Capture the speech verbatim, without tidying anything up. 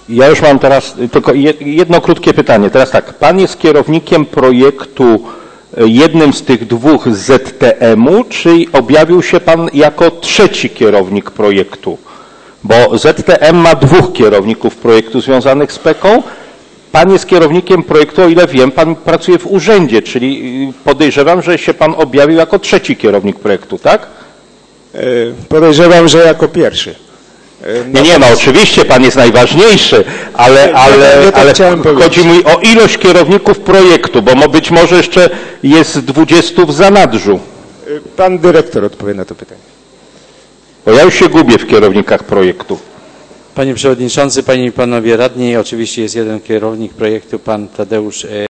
Ja już mam teraz tylko jedno krótkie pytanie. Teraz tak, pan jest kierownikiem projektu jednym z tych dwóch z Z T M-u, czy objawił się pan jako trzeci kierownik projektu? Bo Z T M ma dwóch kierowników projektu związanych z P E K-ą. Pan jest kierownikiem projektu, o ile wiem, pan pracuje w urzędzie, czyli podejrzewam, że się pan objawił jako trzeci kierownik projektu, tak? Podejrzewam, że jako pierwszy. Nie, nie, no oczywiście pan jest najważniejszy, ale, ale, ja tak ale chodzi mi o ilość kierowników projektu, bo być może jeszcze jest dwudziestu w zanadrzu. Pan dyrektor odpowie na to pytanie. Bo ja już się gubię w kierownikach projektu. Panie Przewodniczący, Panie i Panowie Radni, oczywiście jest jeden kierownik projektu, Pan Tadeusz